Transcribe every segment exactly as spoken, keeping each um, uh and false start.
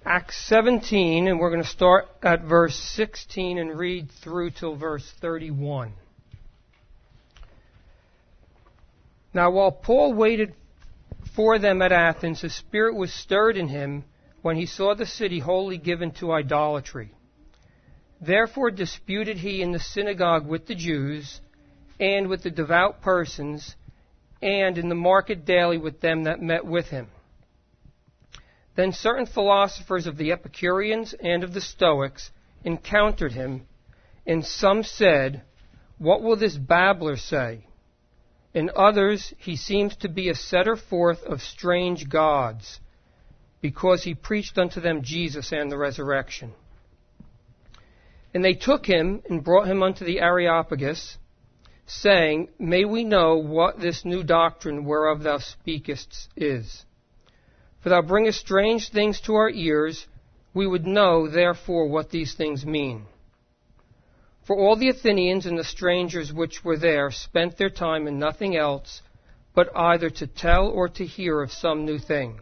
Acts seventeen, and we're going to start at verse sixteen and read through till verse thirty-one. Now, while Paul waited for them at Athens, his spirit was stirred in him when he saw the city wholly given to idolatry. Therefore disputed he in the synagogue with the Jews, and with the devout persons, and in the market daily with them that met with him. Then certain philosophers of the Epicureans and of the Stoics encountered him, and some said, "What will this babbler say?" In others, he seems to be a setter forth of strange gods, because he preached unto them Jesus and the resurrection. And they took him and brought him unto the Areopagus, saying, May we know what this new doctrine whereof thou speakest is. For thou bringest strange things to our ears, we would know therefore what these things mean. For all the Athenians and the strangers which were there spent their time in nothing else, but either to tell or to hear of some new thing.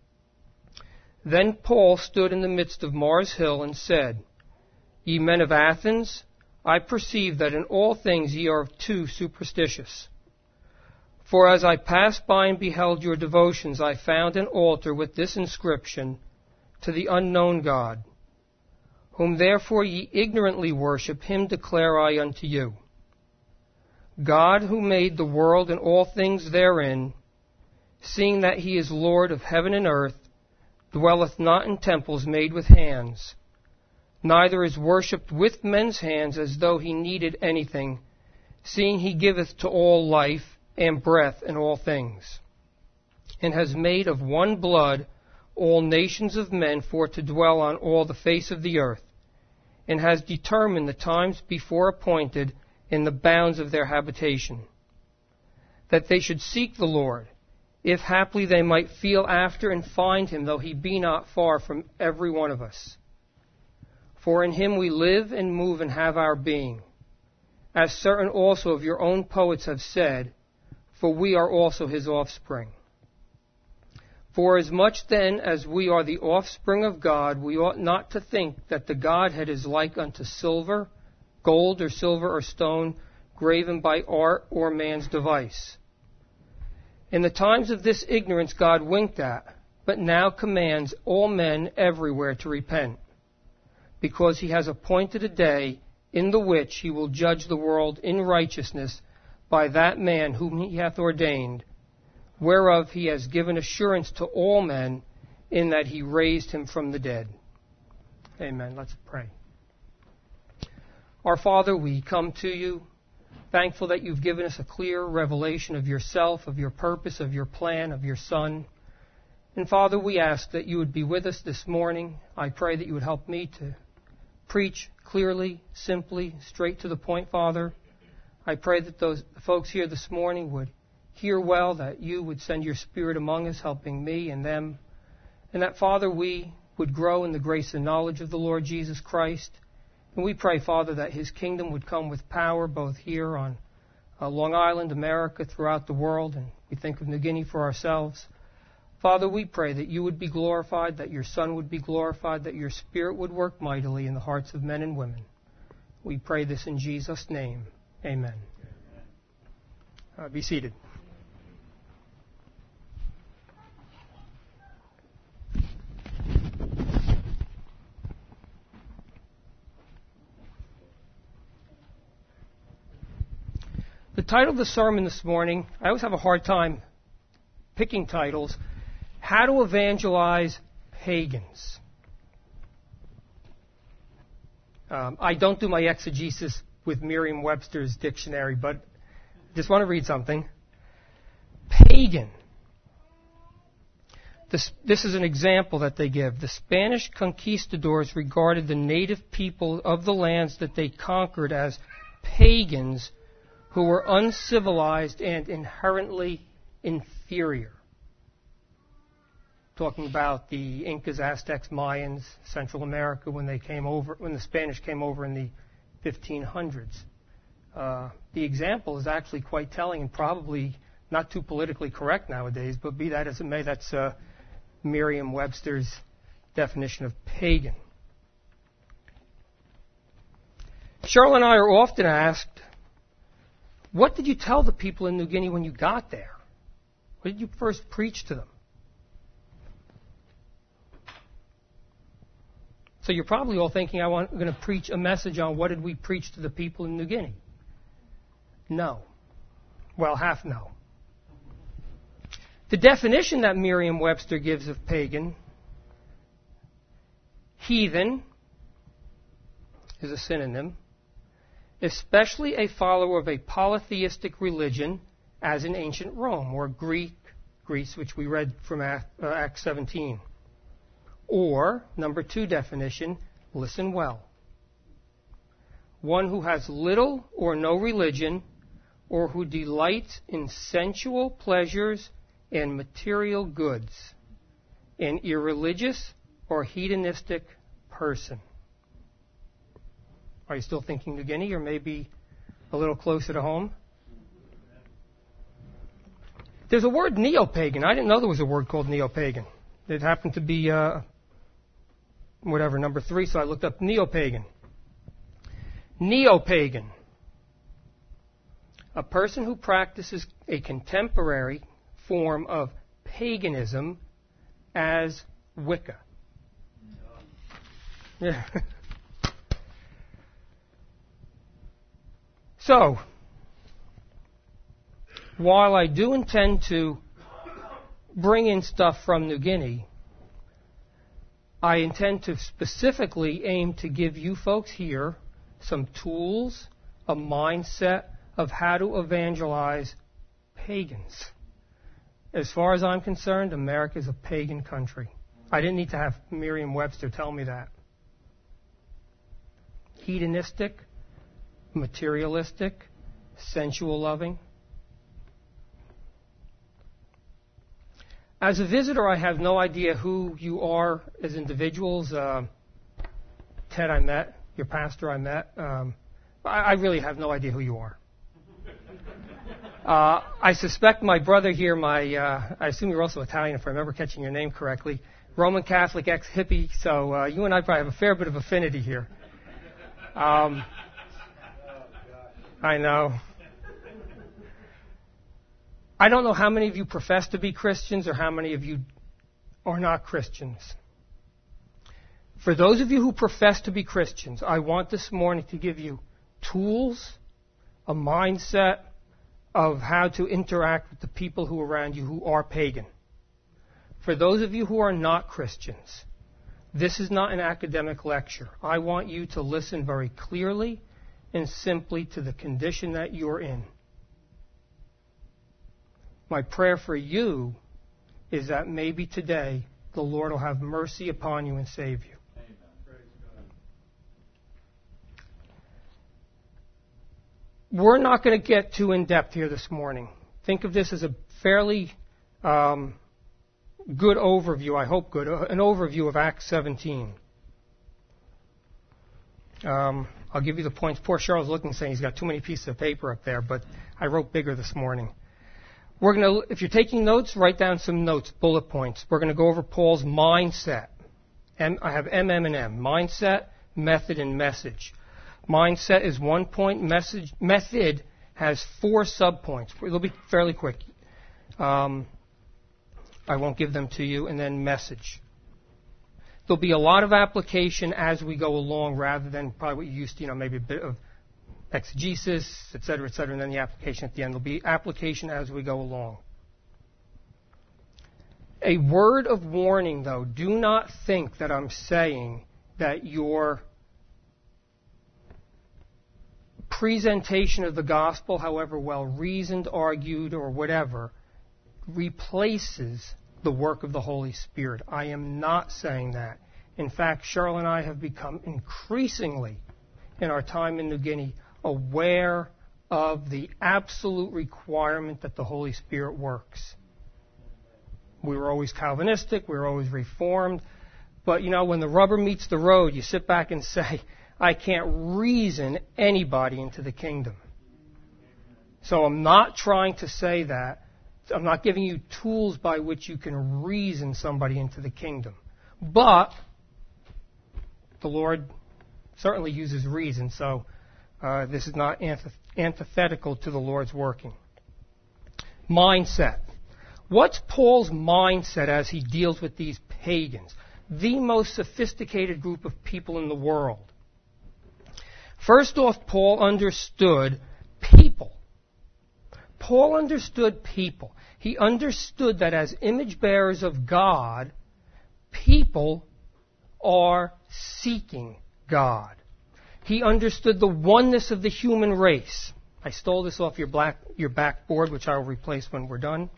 Then Paul stood in the midst of Mars Hill and said, Ye men of Athens, I perceive that in all things ye are too superstitious. For as I passed by and beheld your devotions, I found an altar with this inscription, To the unknown God. Whom therefore ye ignorantly worship, him declare I unto you. God, who made the world and all things therein, seeing that he is Lord of heaven and earth, dwelleth not in temples made with hands, neither is worshipped with men's hands as though he needed anything, seeing he giveth to all life and breath and all things, and has made of one blood all nations of men for to dwell on all the face of the earth, and has determined the times before appointed in the bounds of their habitation, that they should seek the Lord, if haply they might feel after and find him, though he be not far from every one of us. For in him we live and move and have our being, as certain also of your own poets have said, for we are also his offspring. For as much then as we are the offspring of God, we ought not to think that the Godhead is like unto silver, gold or silver or stone, graven by art or man's device. In the times of this ignorance God winked at, but now commands all men everywhere to repent, because he has appointed a day in the which he will judge the world in righteousness by that man whom he hath ordained, whereof he has given assurance to all men, in that he raised him from the dead. Amen. Let's pray. Our Father, we come to you, thankful that you've given us a clear revelation of yourself, of your purpose, of your plan, of your Son. And Father, we ask that you would be with us this morning. I pray that you would help me to preach clearly, simply, straight to the point, Father. I pray that those folks here this morning would hear well, that you would send your Spirit among us, helping me and them. And that, Father, we would grow in the grace and knowledge of the Lord Jesus Christ. And we pray, Father, that his kingdom would come with power, both here on uh, Long Island, America, throughout the world. And we think of New Guinea for ourselves. Father, we pray that you would be glorified, that your Son would be glorified, that your Spirit would work mightily in the hearts of men and women. We pray this in Jesus' name. Amen. Uh, be seated. The title of the sermon this morning, I always have a hard time picking titles. How to Evangelize Pagans. Um, I don't do my exegesis with Merriam-Webster's dictionary, but just want to read something. Pagan. This, this is an example that they give. The Spanish conquistadors regarded the native people of the lands that they conquered as pagans who were uncivilized and inherently inferior. Talking about the Incas, Aztecs, Mayans, Central America when they came over, when the Spanish came over in the fifteen hundreds. Uh, the example is actually quite telling and probably not too politically correct nowadays, but be that as it may, that's uh, Merriam-Webster's definition of pagan. Cheryl and I are often asked, what did you tell the people in New Guinea when you got there? What did you first preach to them? So you're probably all thinking, I want, I'm going to preach a message on what did we preach to the people in New Guinea? No. Well, half no. The definition that Merriam-Webster gives of pagan, heathen, is a synonym, especially a follower of a polytheistic religion, as in ancient Rome, or Greek, Greece, which we read from Acts seventeen. Or, number two definition, listen well. One who has little or no religion, or who delights in sensual pleasures and material goods, an irreligious or hedonistic person. Are you still thinking New Guinea, or maybe a little closer to home? There's a word neo-pagan. I didn't know there was a word called neo-pagan. It happened to be, uh, whatever, number three, so I looked up neo-pagan. Neo-pagan. A person who practices a contemporary form of paganism as Wicca. Yeah. So, while I do intend to bring in stuff from New Guinea, I intend to specifically aim to give you folks here some tools, a mindset of how to evangelize pagans. As far as I'm concerned, America is a pagan country. I didn't need to have Merriam-Webster tell me that. Hedonistic, materialistic, sensual loving. As a visitor, I have no idea who you are as individuals. Uh, Ted, I met. Your pastor, I met. Um, I, I really have no idea who you are. Uh, I suspect my brother here, my uh, I assume you're also Italian, if I remember catching your name correctly, Roman Catholic, ex-hippie, so uh, you and I probably have a fair bit of affinity here. Um, I know. I don't know how many of you profess to be Christians or how many of you are not Christians. For those of you who profess to be Christians, I want this morning to give you tools, a mindset of how to interact with the people who are around you who are pagan. For those of you who are not Christians, this is not an academic lecture. I want you to listen very clearly and simply to the condition that you're in. My prayer for you is that maybe today the Lord will have mercy upon you and save you. Amen. Praise God. We're not going to get too in-depth here this morning. Think of this as a fairly um, good overview, I hope good, an overview of Acts seventeen. Um, I'll give you the points. Poor Charles looking, saying he's got too many pieces of paper up there, but I wrote bigger this morning. We're going to, if you're taking notes, write down some notes, bullet points. We're going to go over Paul's mindset. M, I have M, M, and M. Mindset, method, and message. Mindset is one point. Message, method has four subpoints. It'll be fairly quick. Um, I won't give them to you. And then message. There'll be a lot of application as we go along rather than probably what you used to, you know, maybe a bit of exegesis, et cetera, et cetera, and then the application at the end. There'll be application as we go along. A word of warning, though. Do not think that I'm saying that your presentation of the gospel, however well reasoned, argued, or whatever, replaces the work of the Holy Spirit. I am not saying that. In fact, Cheryl and I have become increasingly, in our time in New Guinea, aware of the absolute requirement that the Holy Spirit works. We were always Calvinistic, we were always Reformed, but you know, when the rubber meets the road, you sit back and say, I can't reason anybody into the kingdom. So I'm not trying to say that. I'm not giving you tools by which you can reason somebody into the kingdom. But the Lord certainly uses reason, so uh, this is not antith- antithetical to the Lord's working. Mindset. What's Paul's mindset as he deals with these pagans, the most sophisticated group of people in the world? First off, Paul understood people. Paul understood people. He understood that as image bearers of God, people are seeking God. He understood the oneness of the human race. I stole this off your, black, your backboard, which I will replace when we're done.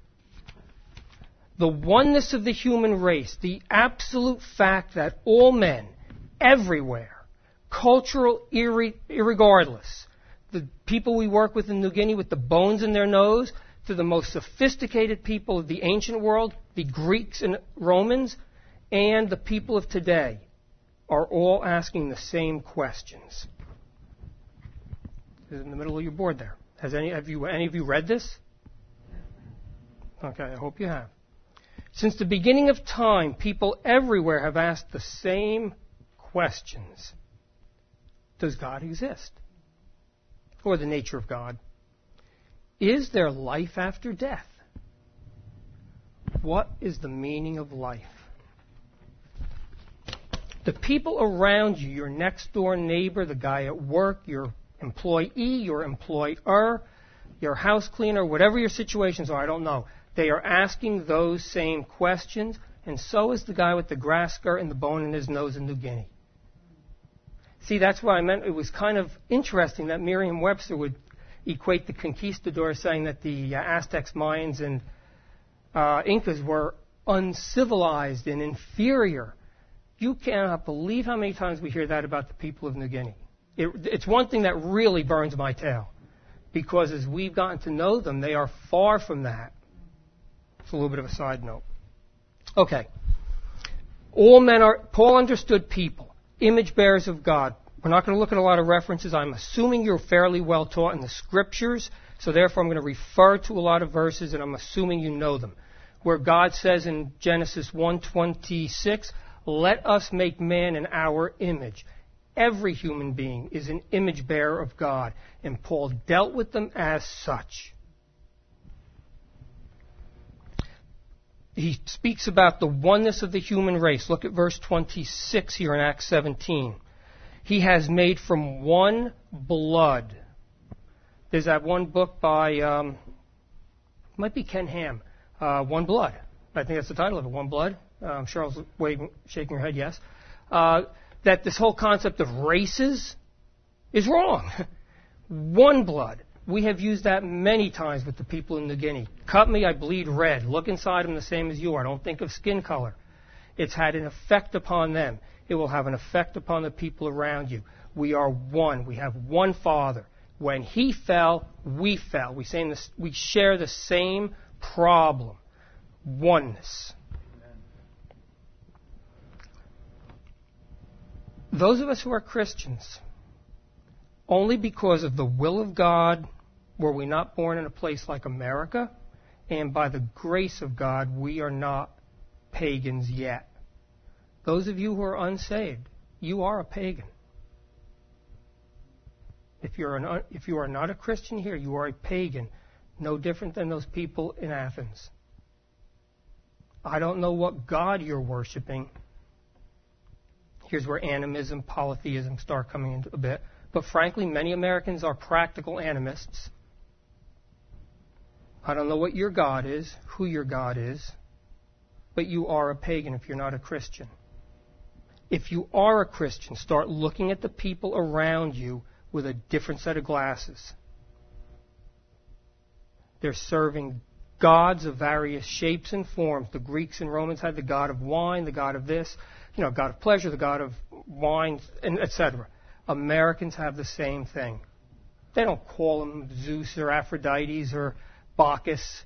The oneness of the human race, the absolute fact that all men, everywhere, cultural irre- irregardless, the people we work with in New Guinea with the bones in their nose, to the most sophisticated people of the ancient world, the Greeks and Romans, and the people of today, are all asking the same questions. This is in the middle of your board there. Has any have you any of you read this? Okay, I hope you have. Since the beginning of time, people everywhere have asked the same questions. Does God exist? Or the nature of God? Is there life after death? What is the meaning of life? The people around you, your next door neighbor, the guy at work, your employee, your employer, your house cleaner, whatever your situations are, I don't know. They are asking those same questions, and so is the guy with the grass skirt and the bone in his nose in New Guinea. See, that's what I meant. It was kind of interesting that Merriam-Webster would equate the conquistadors, saying that the uh, Aztecs, Mayans, and uh, Incas were uncivilized and inferior. You cannot believe how many times we hear that about the people of New Guinea. It, it's one thing that really burns my tail, because as we've gotten to know them, they are far from that. It's a little bit of a side note. Okay. All men are, Paul understood people, image bearers of God. We're not going to look at a lot of references. I'm assuming you're fairly well taught in the scriptures, so therefore I'm going to refer to a lot of verses, and I'm assuming you know them. Where God says in Genesis one twenty-six, let us make man in our image. Every human being is an image bearer of God, and Paul dealt with them as such. He speaks about the oneness of the human race. Look at verse twenty-six here in Acts seventeen. He has made from one blood. There's that one book by, um, it might be Ken Ham, uh, One Blood. I think that's the title of it, One Blood. Um, Cheryl's waving, shaking her head, yes. Uh, that this whole concept of races is wrong. One blood. We have used that many times with the people in New Guinea. Cut me, I bleed red. Look inside them the same as you are. Don't think of skin color. It's had an effect upon them. It will have an effect upon the people around you. We are one. We have one Father. When He fell, we fell. We, say this, we share the same problem. Oneness. Those of us who are Christians, only because of the will of God were we not born in a place like America, and by the grace of God, we are not pagans yet. Those of you who are unsaved, you are a pagan. If you're an, if you are not a Christian here, you are a pagan, no different than those people in Athens. I don't know what God you're worshiping. Here's where animism, polytheism start coming into a bit. But frankly, many Americans are practical animists. I don't know what your God is, who your God is, but you are a pagan if you're not a Christian. If you are a Christian, start looking at the people around you with a different set of glasses. They're serving gods of various shapes and forms. The Greeks and Romans had the god of wine, the god of this, you know, god of pleasure, the god of wine, and et cetera. Americans have the same thing. They don't call them Zeus or Aphrodite or Bacchus,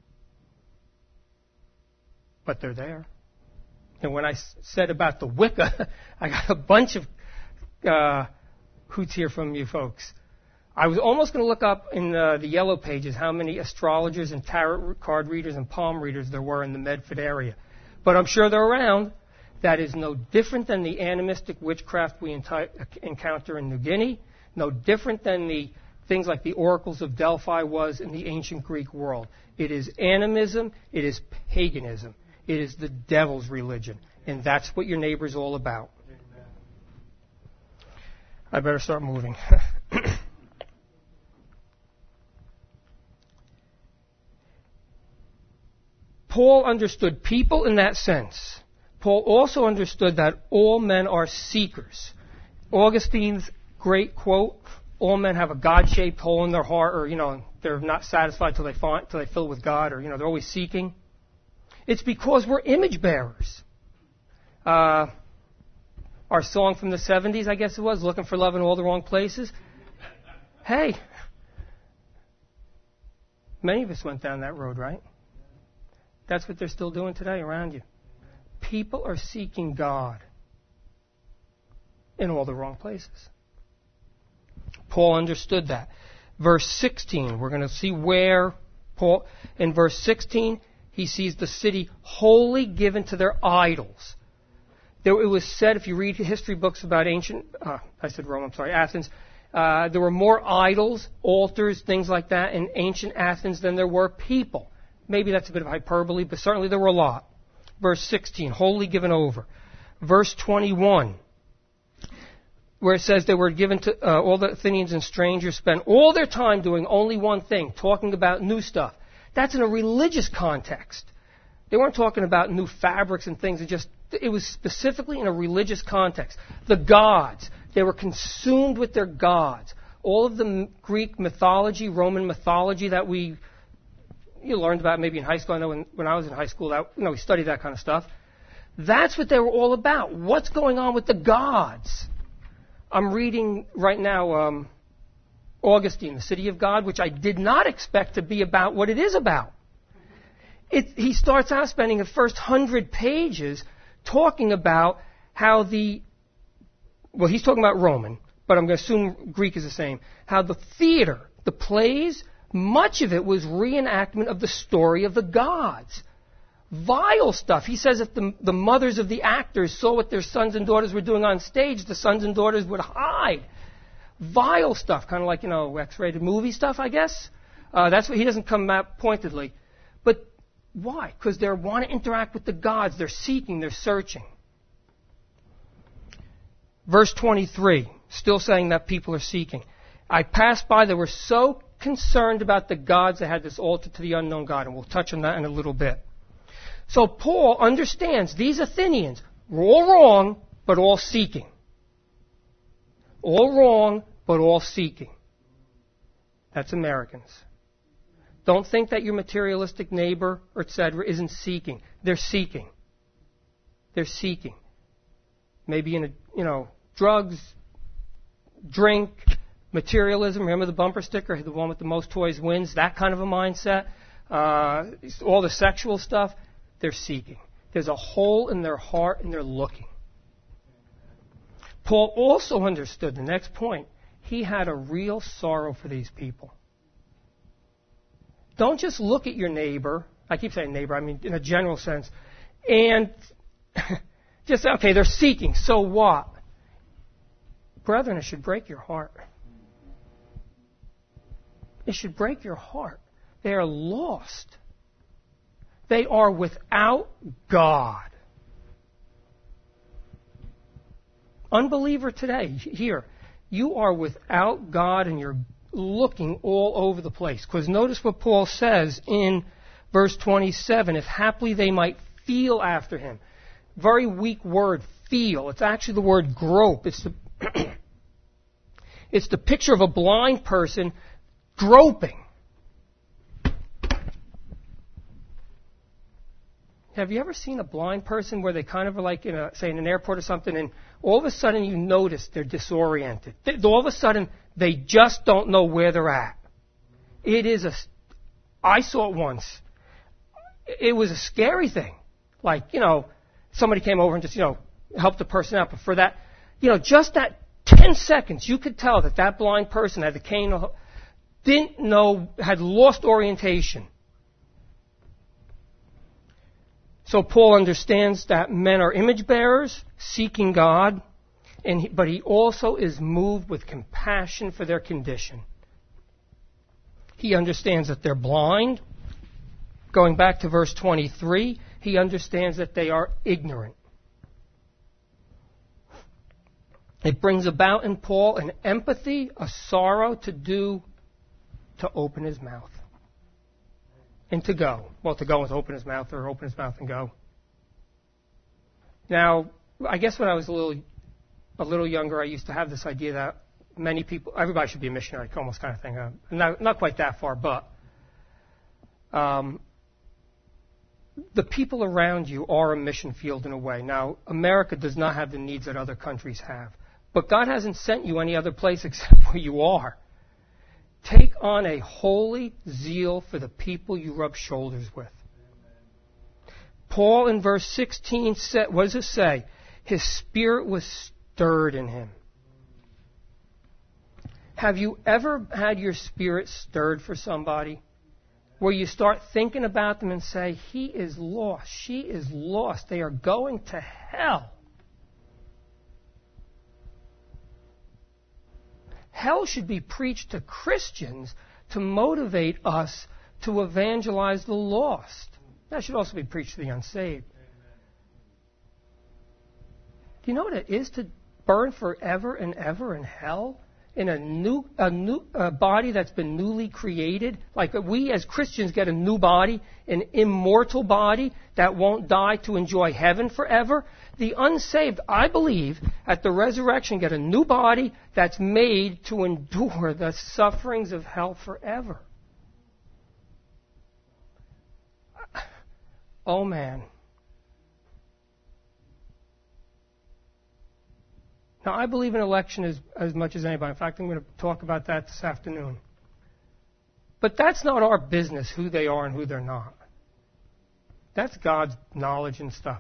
but they're there. And when I said about the Wicca, I got a bunch of uh, hoots here from you folks. I was almost going to look up in uh, the yellow pages how many astrologers and tarot card readers and palm readers there were in the Medford area. But I'm sure they're around. that is no different than the animistic witchcraft we enti- encounter in New Guinea, no different than the things like the oracles of Delphi was in the ancient Greek world. It is animism, it is paganism, it is the devil's religion, and that's what your neighbor's all about. I better start moving. Paul understood people in that sense. Paul also understood that all men are seekers. Augustine's great quote, all men have a God-shaped hole in their heart, or, you know, they're not satisfied till they find, till they fill it with God, or, you know, they're always seeking. It's because we're image bearers. Uh, our song from the seventies, I guess it was, Looking for Love in All the Wrong Places. Hey, many of us went down that road, right? That's what they're still doing today around you. People are seeking God in all the wrong places. Paul understood that. Verse sixteen, we're going to see where Paul, in verse sixteen, he sees the city wholly given to their idols. There, it was said, if you read history books about ancient, uh, I said Rome, I'm sorry, Athens, uh, there were more idols, altars, things like that in ancient Athens than there were people. Maybe that's a bit of hyperbole, but certainly there were a lot. Verse sixteen, wholly given over. Verse twenty-one, where it says they were given to, uh, all the Athenians and strangers spent all their time doing only one thing, talking about new stuff. That's in a religious context. They weren't talking about new fabrics and things. It just, it was specifically in a religious context. The gods, they were consumed with their gods. All of the Greek mythology, Roman mythology that we you learned about maybe in high school. I know when, when I was in high school, that, you know, we studied that kind of stuff. That's what they were all about. What's going on with the gods? I'm reading right now um, Augustine, The City of God, which I did not expect to be about what it is about. It, he starts out spending the first hundred pages talking about how the, well, he's talking about Roman, but I'm going to assume Greek is the same, how the theater, the plays, much of it was reenactment of the story of the gods. Vile stuff. He says if the, the mothers of the actors saw what their sons and daughters were doing on stage, the sons and daughters would hide. Vile stuff, kind of like, you know, X-rated movie stuff, I guess. Uh, that's what he doesn't come out pointedly. But why? Because they want to interact with the gods. They're seeking, they're searching. Verse twenty-three, still saying that people are seeking. I passed by, they were so concerned about the gods that had this altar to the unknown God, and we'll touch on that in a little bit. So Paul understands these Athenians were all wrong, but all seeking. All wrong, but all seeking. That's Americans. Don't think that your materialistic neighbor, or et cetera, isn't seeking. They're seeking. They're seeking. Maybe in a, you know, drugs, drink, materialism. Remember the bumper sticker, the one with the most toys wins? That kind of a mindset. Uh, all the sexual stuff. They're seeking. There's a hole in their heart and they're looking. Paul also understood the next point. He had a real sorrow for these people. Don't just look at your neighbor. I keep saying neighbor, I mean in a general sense. And just say, okay, they're seeking. So what? Brethren, it should break your heart. It should break your heart. They are lost. They are without God. Unbeliever today, here, you are without God and you're looking all over the place. Because notice what Paul says in verse twenty-seven, if haply they might feel after him. Very weak word, feel. It's actually the word grope. It's the, it's the picture of a blind person groping. Have you ever seen a blind person where they kind of are like, in a, say, in an airport or something, and all of a sudden you notice they're disoriented. They, all of a sudden, they just don't know where they're at. It is a... I saw it once. It was a scary thing. Like, you know, somebody came over and just, you know, helped the person out. But for that, you know, just that ten seconds, you could tell that that blind person had the cane, didn't know, had lost orientation. So Paul understands that men are image bearers, seeking God, and he, but he also is moved with compassion for their condition. He understands that they're blind. Going back to verse twenty-three, he understands that they are ignorant. It brings about in Paul an empathy, a sorrow to do, to open his mouth. And to go. Well, to go is open his mouth, or open his mouth and go. Now, I guess when I was a little, a little younger, I used to have this idea that many people, everybody should be a missionary, almost kind of thing. Uh, not, not quite that far, but um, the people around you are a mission field in a way. Now, America does not have the needs that other countries have. But God hasn't sent you any other place except where you are. Take on a holy zeal for the people you rub shoulders with. Paul in verse sixteen said, what does it say? His spirit was stirred in him. Have you ever had your spirit stirred for somebody? Where you start thinking about them and say, he is lost, she is lost, they are going to hell. Hell should be preached to Christians to motivate us to evangelize the lost. That should also be preached to the unsaved. Do you know what it is to burn forever and ever in hell? In a new, a new a body that's been newly created? Like we as Christians get a new body, an immortal body that won't die to enjoy heaven forever. The unsaved, I believe, at the resurrection get a new body that's made to endure the sufferings of hell forever. Oh, man. Now, I believe in election as, as much as anybody. In fact, I'm going to talk about that this afternoon. But that's not our business, who they are and who they're not. That's God's knowledge and stuff.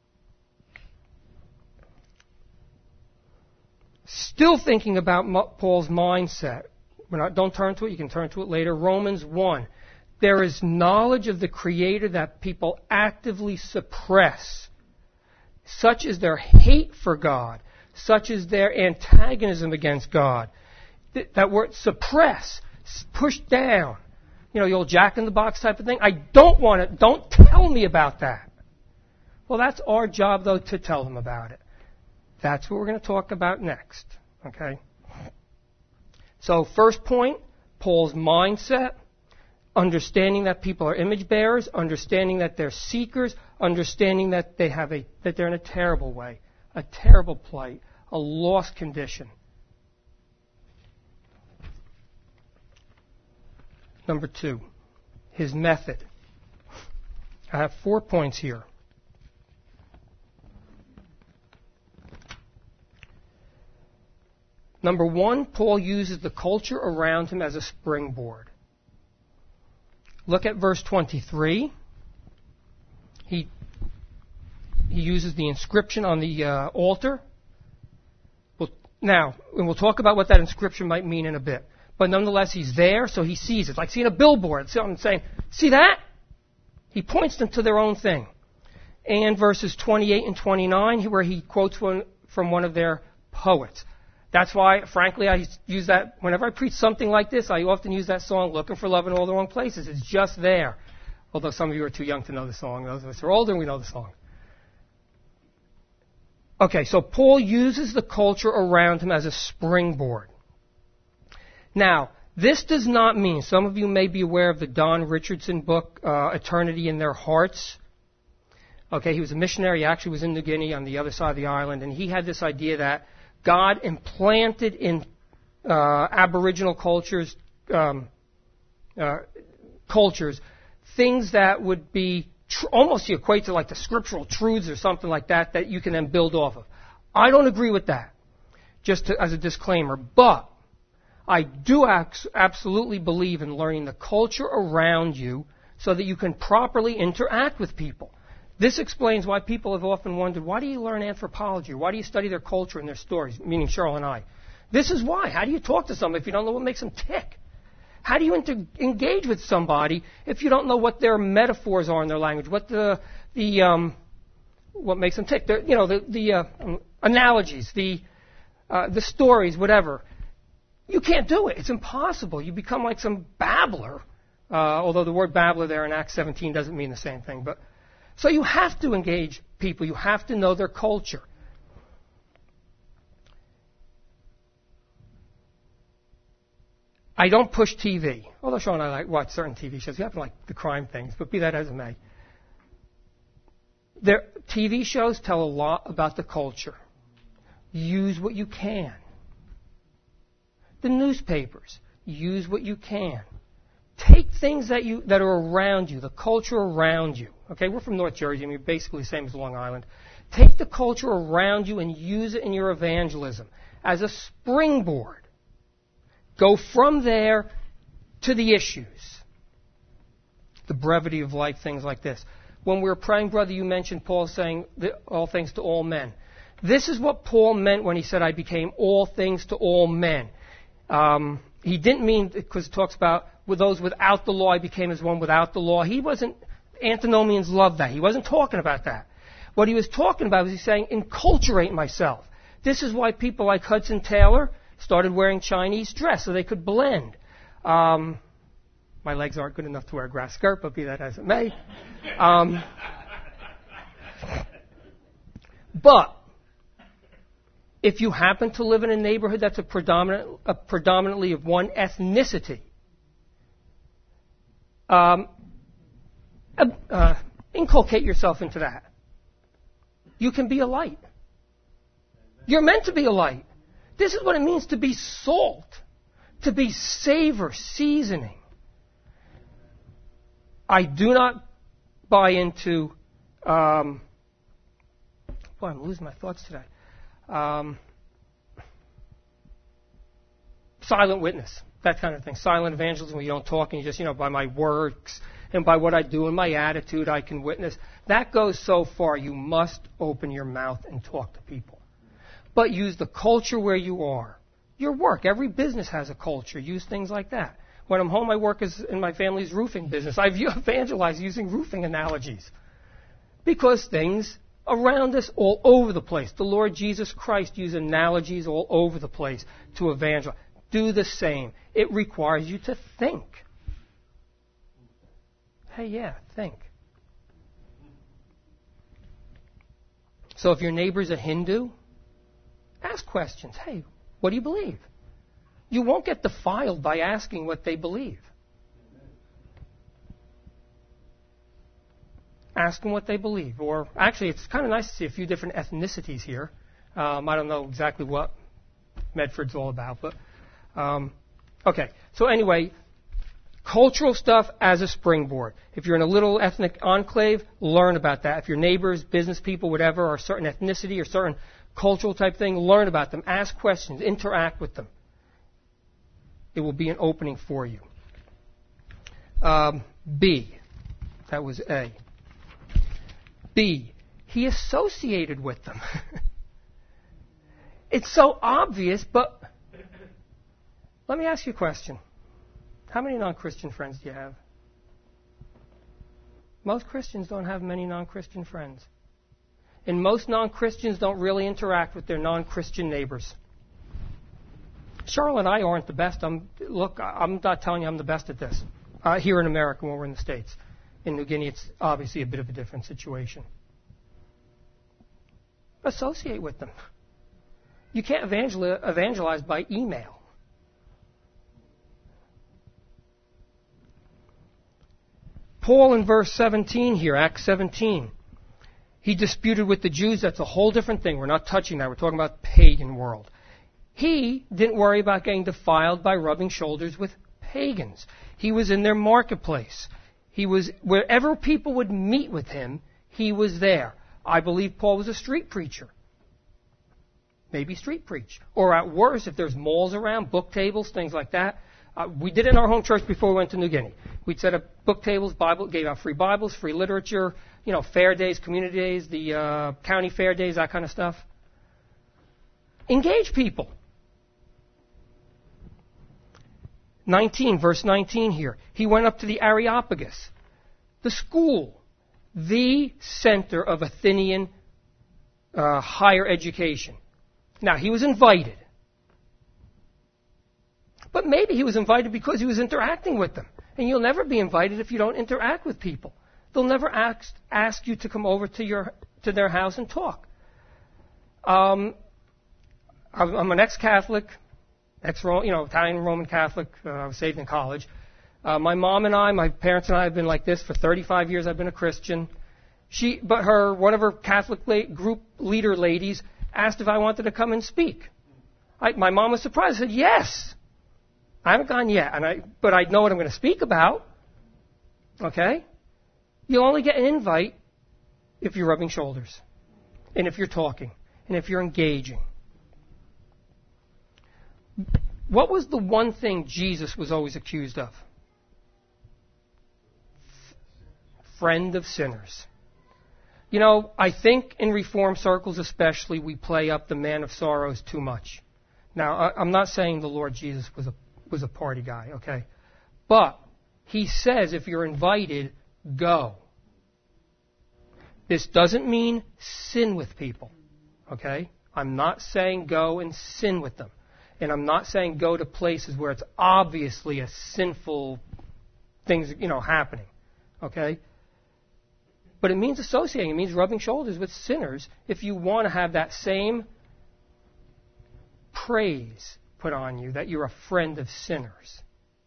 Still thinking about Paul's mindset. We're not, don't turn to it. You can turn to it later. Romans one. There is knowledge of the Creator that people actively suppress. Such is their hate for God. Such is their antagonism against God. Th- that word suppress, push down. You know, the old Jack in the Box type of thing. I don't want it. Don't tell me about that. Well, that's our job, though, to tell them about it. That's what we're going to talk about next. Okay? So, first point, Paul's mindset. Understanding that people are image bearers. Understanding that they're seekers. Understanding that they have a that they're in a terrible way. A terrible plight. A lost condition. Number two, his method. I have four points here. Number one, Paul uses the culture around him as a springboard. Look at verse twenty-three. He, he uses the inscription on the uh, altar. Well, now, and we'll talk about what that inscription might mean in a bit. But nonetheless, he's there, so he sees it. It's like seeing a billboard. Someone saying, see that? He points them to their own thing. And verses twenty-eight and twenty-nine, where he quotes one from one of their poets. That's why, frankly, I use that, whenever I preach something like this, I often use that song, Looking for Love in All the Wrong Places. It's just there. Although some of you are too young to know the song. Those of us who are older, we know the song. Okay, so Paul uses the culture around him as a springboard. Now, this does not mean, some of you may be aware of the Don Richardson book, uh, Eternity in Their Hearts. Okay, he was a missionary. He actually was in New Guinea on the other side of the island, and he had this idea that God implanted in uh, Aboriginal cultures, um, uh, cultures, things that would be tr- almost you equate to like the scriptural truths or something like that that you can then build off of. I don't agree with that, just to, as a disclaimer. But I do ac- absolutely believe in learning the culture around you so that you can properly interact with people. This explains why people have often wondered, why do you learn anthropology? Or why do you study their culture and their stories? Meaning Cheryl and I. This is why. How do you talk to somebody if you don't know what makes them tick? How do you inter- engage with somebody if you don't know what their metaphors are in their language, what the the um, what makes them tick. The, you know, the, the uh, analogies, the uh, the stories, whatever. You can't do it. It's impossible. You become like some babbler. Uh, although the word babbler there in Acts seventeen doesn't mean the same thing. But so you have to engage people. You have to know their culture. I don't push T V. Although Sean and I like watch certain T V shows. We happen to like the crime things, but be that as it may. Their T V shows tell a lot about the culture. Use what you can. The newspapers, use what you can. Take things that you that are around you, the culture around you. Okay, we're from North Jersey. I mean, basically the same as Long Island. Take the culture around you and use it in your evangelism as a springboard. Go from there to the issues. The brevity of life, things like this. When we were praying, brother, you mentioned Paul saying all things to all men. This is what Paul meant when he said, I became all things to all men. Um, he didn't mean, because it talks about with those without the law, I became as one without the law. He wasn't, antinomians love that. He wasn't talking about that. What he was talking about was he's saying, enculturate myself. This is why people like Hudson Taylor started wearing Chinese dress so they could blend. Um, my legs aren't good enough to wear a grass skirt, but be that as it may. Um, but if you happen to live in a neighborhood that's a predominant, a predominantly of one ethnicity, um, uh, uh, inculcate yourself into that. You can be a light. You're meant to be a light. This is what it means to be salt, to be savor, seasoning. I do not buy into, um, boy, I'm losing my thoughts today. Um, silent witness, that kind of thing. Silent evangelism where you don't talk and you just, you know, by my works and by what I do and my attitude I can witness. That goes so far. You must open your mouth and talk to people. But use the culture where you are. Your work. Every business has a culture. Use things like that. When I'm home, I work as in my family's roofing business. I evangelize using roofing analogies. Because things around us all over the place. The Lord Jesus Christ used analogies all over the place to evangelize. Do the same. It requires you to think. Hey, yeah, think. So if your neighbor's a Hindu, ask questions. Hey, what do you believe? You won't get defiled by asking what they believe. Ask them what they believe. Or actually, it's kind of nice to see a few different ethnicities here. Um, I don't know exactly what Medford's all about, but um, okay. So anyway, cultural stuff as a springboard. If you're in a little ethnic enclave, learn about that. If your neighbors, business people, whatever, are a certain ethnicity or certain cultural type thing, learn about them. Ask questions. Interact with them. It will be an opening for you. Um, B. That was A. B. He associated with them. It's so obvious, but let me ask you a question. How many non-Christian friends do you have? Most Christians don't have many non-Christian friends. And most non-Christians don't really interact with their non-Christian neighbors. Charlotte and I aren't the best. I'm, look, I'm not telling you I'm the best at this. Uh, here in America when we're in the States. In New Guinea, it's obviously a bit of a different situation. Associate with them. You can't evangelize, evangelize by email. Paul in verse seventeen here, Acts seventeen. He disputed with the Jews. That's a whole different thing. We're not touching that. We're talking about the pagan world. He didn't worry about getting defiled by rubbing shoulders with pagans. He was in their marketplace. He was, wherever people would meet with him, he was there. I believe Paul was a street preacher. Maybe street preach. Or at worst, if there's malls around, book tables, things like that. Uh, we did it in our home church before we went to New Guinea. We'd set up book tables, Bible, gave out free Bibles, free literature, you know, fair days, community days, the uh, county fair days, that kind of stuff. Engage people. nineteen, verse nineteen here. He went up to the Areopagus, the school, the center of Athenian uh, higher education. Now, he was invited. But maybe he was invited because he was interacting with them. And you'll never be invited if you don't interact with people. They'll never ask, ask you to come over to your to their house and talk. Um, I'm an ex-Catholic, ex you know Italian Roman Catholic. Uh, I was saved in college. Uh, my mom and I, my parents and I, have been like this for thirty-five years. I've been a Christian. She, but her one of her Catholic la- group leader ladies asked if I wanted to come and speak. I, my mom was surprised. I said yes. I haven't gone yet, and I, but I know what I'm going to speak about. Okay? You'll only get an invite if you're rubbing shoulders, and if you're talking, and if you're engaging. What was the one thing Jesus was always accused of? Friend of sinners. You know, I think in Reform circles especially, we play up the man of sorrows too much. Now, I'm not saying the Lord Jesus was a was a party guy, okay? But he says if you're invited, go. This doesn't mean sin with people, okay? I'm not saying go and sin with them. And I'm not saying go to places where it's obviously a sinful things, you know, happening, okay? But it means associating. It means rubbing shoulders with sinners if you want to have that same praise put on you that you're a friend of sinners.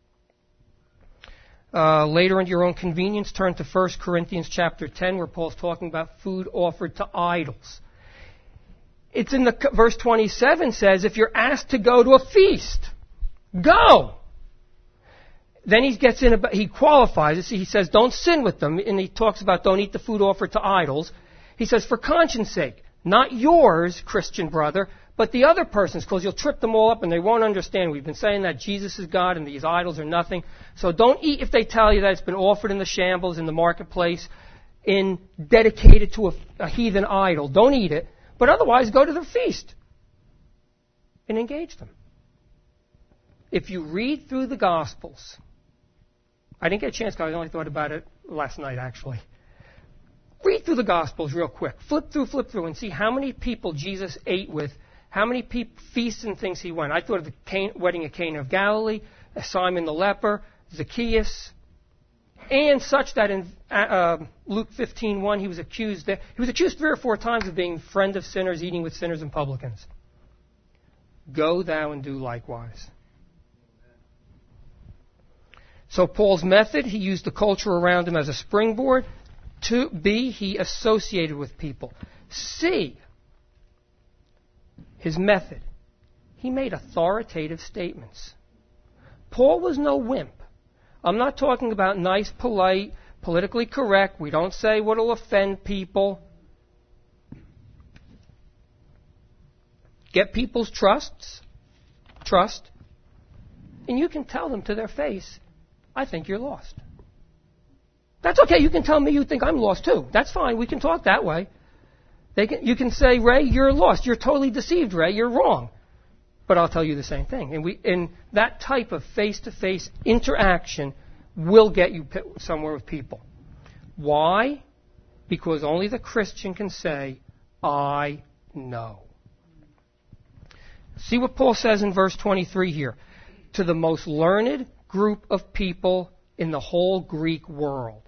Uh, later, in your own convenience, turn to First Corinthians chapter ten, where Paul's talking about food offered to idols. It's in the verse twenty-seven says, if you're asked to go to a feast, go. Then he gets in, about, he qualifies it. He says, don't sin with them. And he talks about don't eat the food offered to idols. He says, for conscience sake, not yours, Christian brother, but the other person's, because you'll trip them all up and they won't understand. We've been saying that Jesus is God and these idols are nothing. So don't eat if they tell you that it's been offered in the shambles, in the marketplace, in dedicated to a, a heathen idol. Don't eat it. But otherwise, go to their feast and engage them. If you read through the Gospels, I didn't get a chance because I only thought about it last night, actually. Read through the Gospels real quick. Flip through, flip through, and see how many people Jesus ate with, how many pe- feasts and things he went. I thought of the Can- wedding of Cana of Galilee, Simon the leper, Zacchaeus, and such that in uh, Luke fifteen one he was accused. He was accused three or four times of being friend of sinners, eating with sinners and publicans. Go thou and do likewise. So Paul's method, he used the culture around him as a springboard. To B, he associated with people. C, his method, he made authoritative statements. Paul was no wimp. I'm not talking about nice, polite, politically correct. We don't say what will offend people. Get people's trusts, trust, and you can tell them to their face, I think you're lost. That's okay. You can tell me you think I'm lost too. That's fine. We can talk that way. They can, you can say, Ray, you're lost. You're totally deceived, Ray. You're wrong. But I'll tell you the same thing. And, we, and that type of face-to-face interaction will get you somewhere with people. Why? Because only the Christian can say, I know. See what Paul says in verse twenty-three here. To the most learned group of people in the whole Greek world.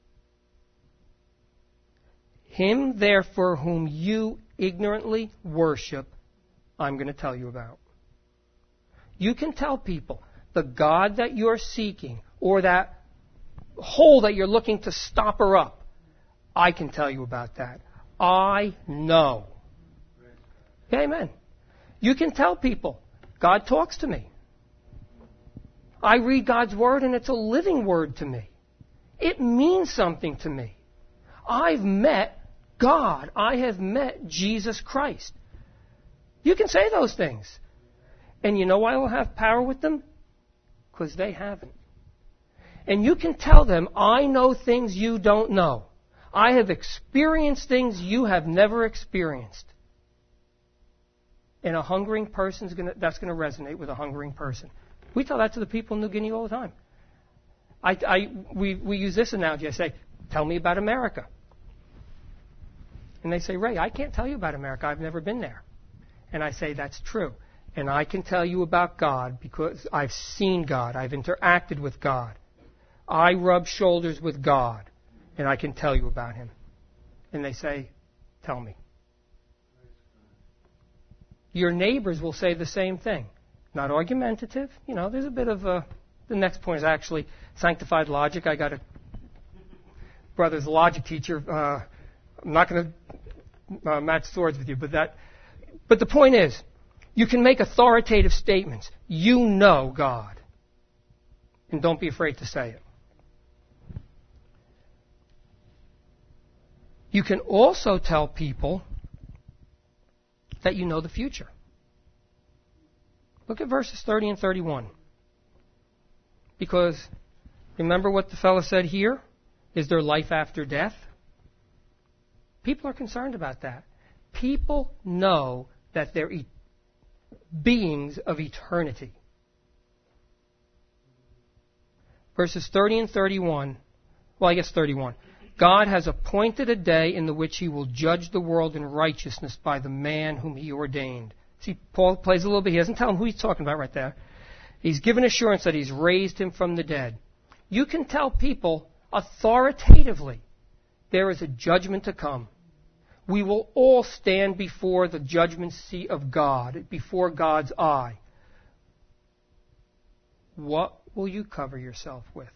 Him, therefore, whom you ignorantly worship, I'm going to tell you about. You can tell people the God that you're seeking or that hole that you're looking to stop her up. I can tell you about that. I know. Amen. You can tell people, God talks to me. I read God's Word and it's a living Word to me. It means something to me. I've met God. I have met Jesus Christ. You can say those things. And you know why I'll have power with them? Because they haven't. And you can tell them, I know things you don't know. I have experienced things you have never experienced. And a hungering person's gonna, that's going to resonate with a hungering person. We tell that to the people in New Guinea all the time. I, I, we, we use this analogy. I say, tell me about America. And they say, Ray, I can't tell you about America. I've never been there. And I say, that's true. And I can tell you about God because I've seen God. I've interacted with God. I rub shoulders with God. And I can tell you about Him. And they say, tell me. Your neighbors will say the same thing. Not argumentative. You know, there's a bit of a... The next point is actually sanctified logic. I got a brother's logic teacher. Uh, I'm not going to uh, match swords with you, but that... But the point is, you can make authoritative statements. You know God. And don't be afraid to say it. You can also tell people that you know the future. Look at verses thirty and thirty-one. Because remember what the fellow said here? Is there life after death? People are concerned about that. People know that they're e- beings of eternity. Verses thirty and thirty-one. Well, I guess thirty-one. God has appointed a day in the which He will judge the world in righteousness by the man whom He ordained. See, Paul plays a little bit. He doesn't tell him who he's talking about right there. He's given assurance that He's raised him from the dead. You can tell people authoritatively there is a judgment to come. We will all stand before the judgment seat of God, before God's eye. What will you cover yourself with?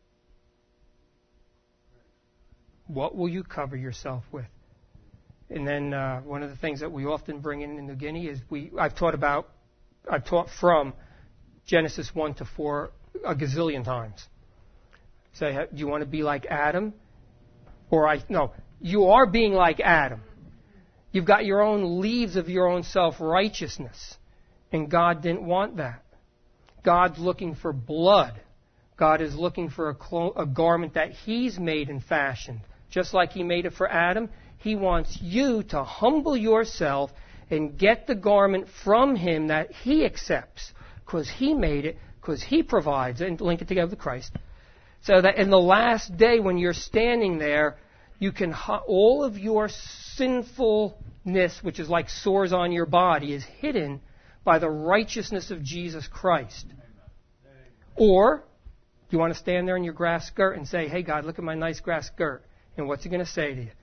What will you cover yourself with? And then uh, one of the things that we often bring in in New Guinea is we. I've taught about, I've taught from Genesis one to four a gazillion times. Say, do you want to be like Adam? Or I no, you are being like Adam. You've got your own leaves of your own self-righteousness, and God didn't want that. God's looking for blood. God is looking for a, clo- a garment that He's made and fashioned. Just like He made it for Adam, He wants you to humble yourself and get the garment from Him that He accepts, because He made it, because He provides it, and link it together with Christ. So that in the last day when you're standing there, you can, all of your sinfulness, which is like sores on your body, is hidden by the righteousness of Jesus Christ. Or, you want to stand there in your grass skirt and say, hey God, look at my nice grass skirt. And what's He going to say to you?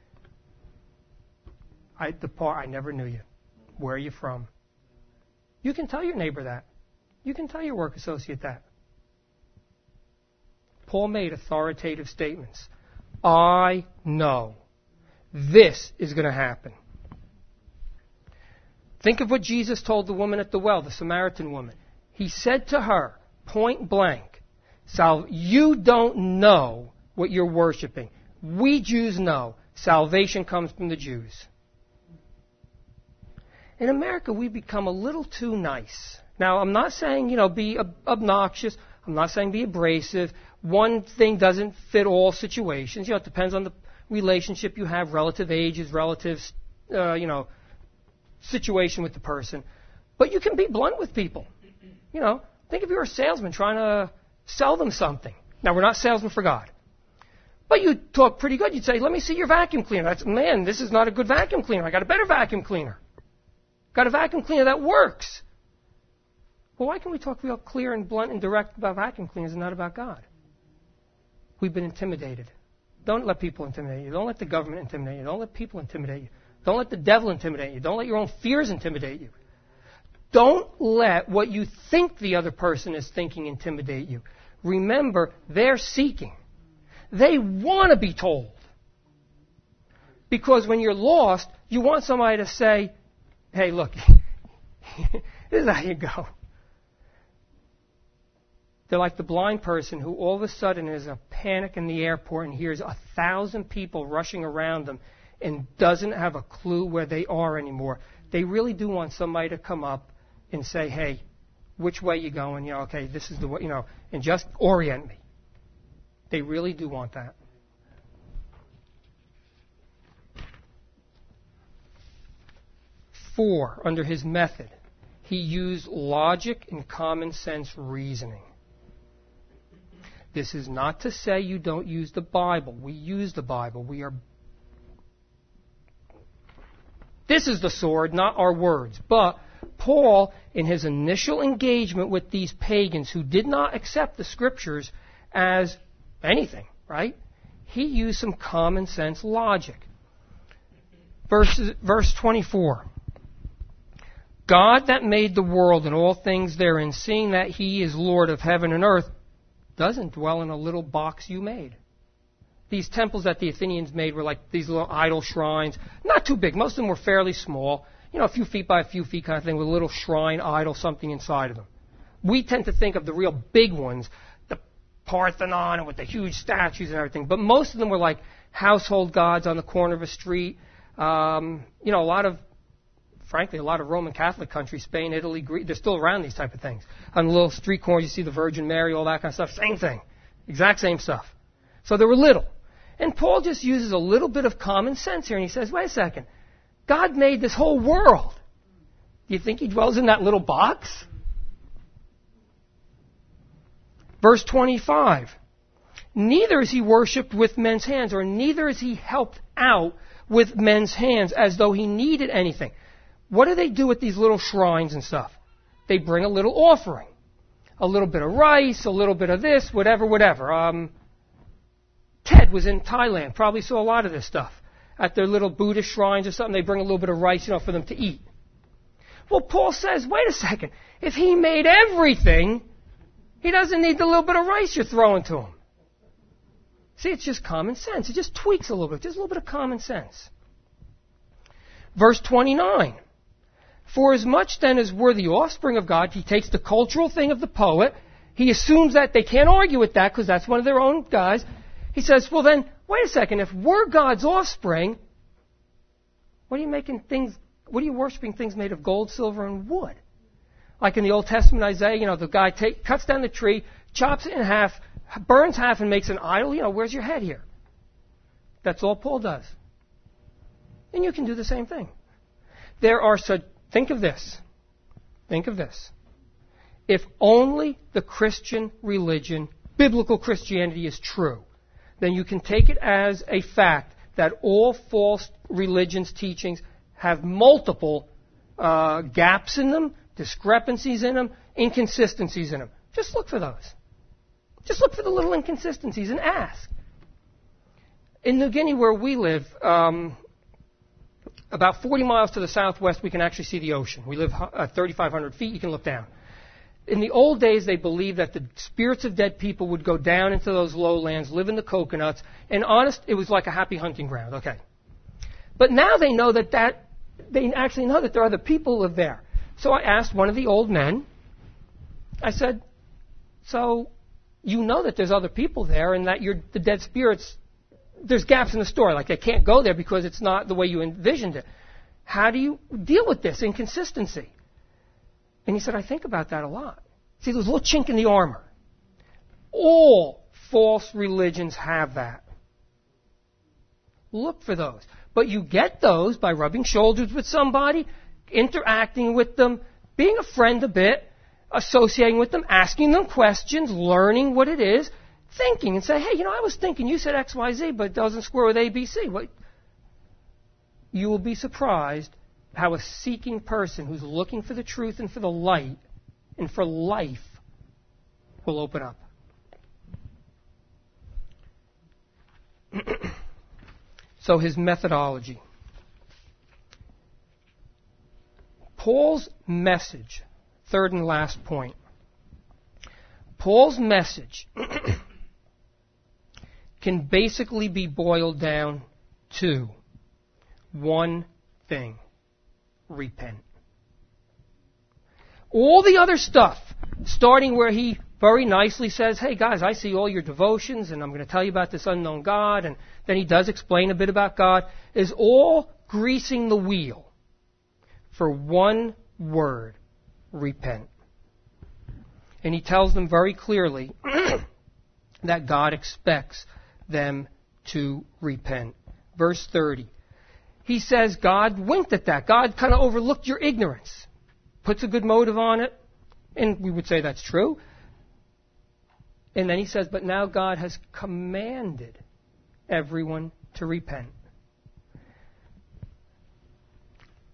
I depart, I never knew you. Where are you from? You can tell your neighbor that. You can tell your work associate that. Paul made authoritative statements. I know this is going to happen. Think of what Jesus told the woman at the well, the Samaritan woman. He said to her, point blank, Sal- you don't know what you're worshiping. We Jews know salvation comes from the Jews. In America, we've become a little too nice. Now, I'm not saying, you know, be ob- obnoxious. I'm not saying be abrasive. One thing doesn't fit all situations. You know, it depends on the relationship you have, relative ages, relative, uh, you know, situation with the person. But you can be blunt with people. You know, think if you're a salesman trying to sell them something. Now, we're not salesmen for God. But you talk pretty good. You'd say, let me see your vacuum cleaner. That's, man, this is not a good vacuum cleaner. I got a better vacuum cleaner. Got a vacuum cleaner that works. Well, why can we talk real clear and blunt and direct about vacuum cleaners and not about God? We've been intimidated. Don't let people intimidate you. Don't let the government intimidate you. Don't let people intimidate you. Don't let the devil intimidate you. Don't let your own fears intimidate you. Don't let what you think the other person is thinking intimidate you. Remember, they're seeking. They want to be told. Because when you're lost, you want somebody to say, hey, look, this is how you go. They're like the blind person who all of a sudden is a panic in the airport and hears a thousand people rushing around them and doesn't have a clue where they are anymore. They really do want somebody to come up and say, hey, which way you going? You know, okay, this is the way, you know, and just orient me. They really do want that. Four, under his method, he used logic and common sense reasoning. This is not to say you don't use the Bible. We use the Bible. We are This is the sword, not our words. But Paul, in his initial engagement with these pagans who did not accept the Scriptures as anything, right? He used some common sense logic. Verse, verse twenty-four. God that made the world and all things therein, seeing that he is Lord of heaven and earth, doesn't dwell in a little box you made. These temples that the Athenians made were like these little idol shrines. Not too big. Most of them were fairly small. You know, a few feet by a few feet kind of thing with a little shrine, idol, something inside of them. We tend to think of the real big ones, the Parthenon and with the huge statues and everything. But most of them were like household gods on the corner of a street. Um, you know, a lot of, frankly, a lot of Roman Catholic countries, Spain, Italy, Greece, they're still around these type of things. On the little street corners, you see the Virgin Mary, all that kind of stuff. Same thing. Exact same stuff. So they were little. And Paul just uses a little bit of common sense here, and he says, wait a second. God made this whole world. Do you think he dwells in that little box? Verse twenty-five. Neither is he worshipped with men's hands, or neither is he helped out with men's hands as though he needed anything. What do they do with these little shrines and stuff? They bring a little offering. A little bit of rice, a little bit of this, whatever, whatever. Um, Ted was in Thailand, probably saw a lot of this stuff. At their little Buddhist shrines or something, they bring a little bit of rice, you know, for them to eat. Well, Paul says, wait a second. If he made everything, he doesn't need the little bit of rice you're throwing to him. See, it's just common sense. It just tweaks a little bit. Just a little bit of common sense. Verse twenty-nine. For as much then as we're the offspring of God, he takes the cultural thing of the poet. He assumes that they can't argue with that because that's one of their own guys. He says, well then, wait a second, if we're God's offspring, what are you making things, what are you worshiping things made of gold, silver, and wood? Like in the Old Testament, Isaiah, you know, the guy take, cuts down the tree, chops it in half, burns half, and makes an idol. You know, where's your head here? That's all Paul does. And you can do the same thing. There are such, think of this. Think of this. If only the Christian religion, biblical Christianity, is true, then you can take it as a fact that all false religions' teachings have multiple uh, gaps in them, discrepancies in them, inconsistencies in them. Just look for those. Just look for the little inconsistencies and ask. In New Guinea, where we live, um, about forty miles to the southwest, we can actually see the ocean. We live at thirty-five hundred feet. You can look down. In the old days, they believed that the spirits of dead people would go down into those lowlands, live in the coconuts, and honest, it was like a happy hunting ground. Okay. But now they know that that, they actually know that there are other people who live there. So I asked one of the old men, I said, so you know that there's other people there and that you're, the dead spirits, there's gaps in the story, like they can't go there because it's not the way you envisioned it. How do you deal with this inconsistency? And he said, I think about that a lot. See, there's a little chink in the armor. All false religions have that. Look for those. But you get those by rubbing shoulders with somebody, interacting with them, being a friend a bit, associating with them, asking them questions, learning what it is, thinking and say, hey, you know, I was thinking you said X, Y, Z, but it doesn't square with A, B, C. What? You will be surprised how a seeking person who's looking for the truth and for the light and for life will open up. So his methodology. Paul's message, third and last point. Paul's message can basically be boiled down to one thing. Repent. All the other stuff, starting where he very nicely says, hey guys, I see all your devotions and I'm going to tell you about this unknown God, and then he does explain a bit about God, is all greasing the wheel for one word: repent. And he tells them very clearly that God expects them to repent. Verse thirty. He says God winked at that. God kind of overlooked your ignorance. Puts a good motive on it. And we would say that's true. And then he says, but now God has commanded everyone to repent.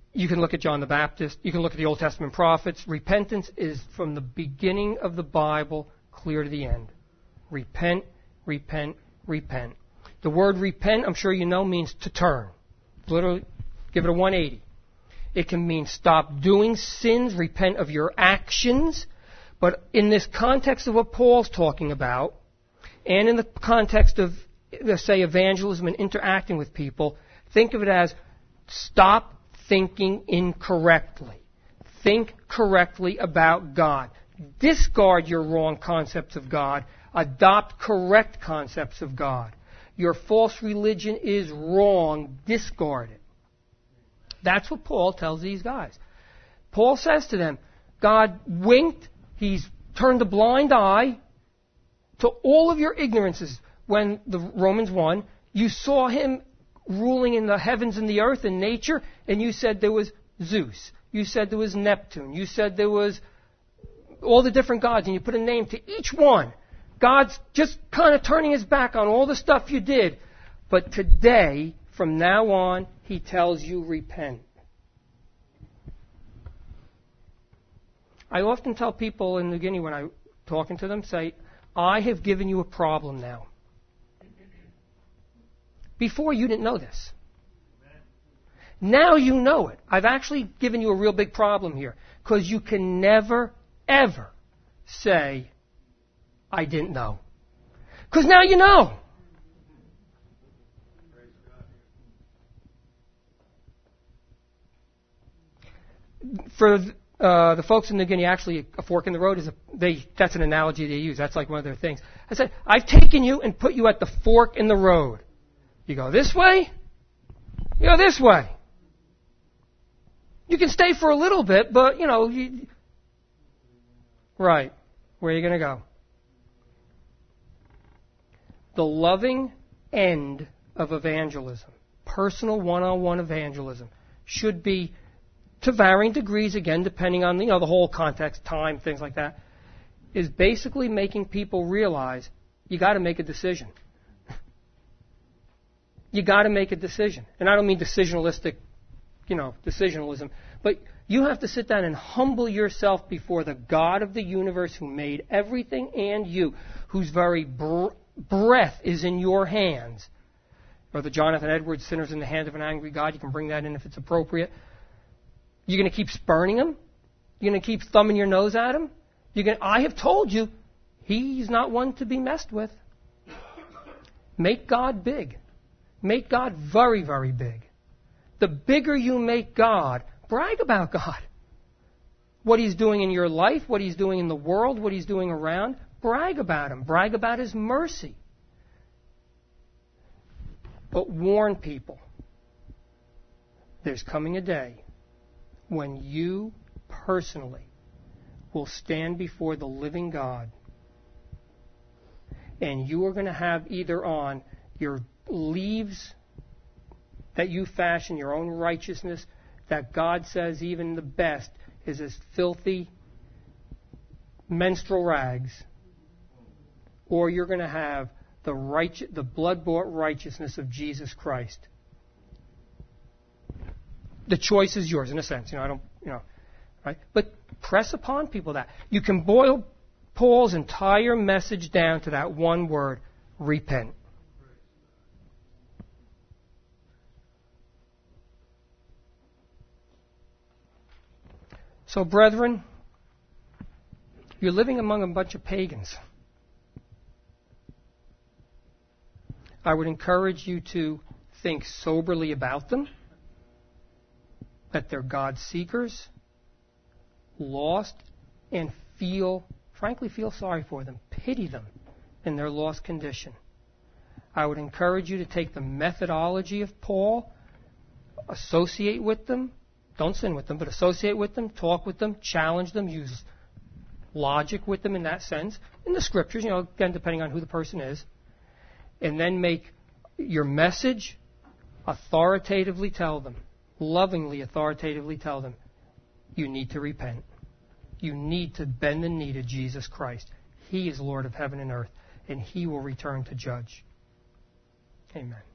You can look at John the Baptist. You can look at the Old Testament prophets. Repentance is from the beginning of the Bible clear to the end. Repent, repent, repent. The word repent, I'm sure you know, means to turn. Literally, give it a one eighty. It can mean stop doing sins, repent of your actions. But in this context of what Paul's talking about, and in the context of, let's say, evangelism and interacting with people, think of it as stop thinking incorrectly. Think correctly about God. Discard your wrong concepts of God. Adopt correct concepts of God. Your false religion is wrong. Discard it. That's what Paul tells these guys. Paul says to them, God winked. He's turned a blind eye to all of your ignorances. When the Romans one, you saw him ruling in the heavens and the earth and nature, and you said there was Zeus. You said there was Neptune. You said there was all the different gods, and you put a name to each one. God's just kind of turning his back on all the stuff you did. But today, from now on, he tells you repent. I often tell people in the beginning when I'm talking to them, say, I have given you a problem now. Before you didn't know this. Now you know it. I've actually given you a real big problem here. Because you can never, ever say, I didn't know. Because now you know. For uh, the folks in New Guinea, actually, a fork in the road is a, they, that's an analogy they use. That's like one of their things. I said, I've taken you and put you at the fork in the road. You go this way, you go this way. You can stay for a little bit, but, you know, you, right, where are you going to go? The loving end of evangelism, personal one-on-one evangelism, should be, to varying degrees, again, depending on, you know, the whole context, time, things like that, is basically making people realize you got to make a decision. You got to make a decision. And I don't mean decisionalistic, you know, decisionalism, but you have to sit down and humble yourself before the God of the universe who made everything and you, whose very br- breath is in your hands. Or the Jonathan Edwards, Sinners in the Hand of an Angry God, you can bring that in if it's appropriate. You're going to keep spurning him? You're going to keep thumbing your nose at him? You're going to, I have told you, he's not one to be messed with. Make God big. Make God very, very big. The bigger you make God, brag about God. What he's doing in your life, what he's doing in the world, what he's doing around, brag about him. Brag about his mercy. But warn people. There's coming a day when you personally will stand before the living God, and you are going to have either on your leaves that you fashion, your own righteousness, that God says even the best is as filthy menstrual rags, or you're going to have the right, the blood-bought righteousness of Jesus Christ. The choice is yours, in a sense. You know, I don't, you know, right? But press upon people that. You can boil Paul's entire message down to that one word: repent. So, brethren, you're living among a bunch of pagans. I would encourage you to think soberly about them, that they're God seekers, lost, and feel, frankly, feel sorry for them. Pity them in their lost condition. I would encourage you to take the methodology of Paul, associate with them. Don't sin with them, but associate with them, talk with them, challenge them, use logic with them in that sense. In the scriptures, you know, again, depending on who the person is. And then make your message authoritatively tell them, lovingly, authoritatively tell them, you need to repent. You need to bend the knee to Jesus Christ. He is Lord of heaven and earth, and he will return to judge. Amen.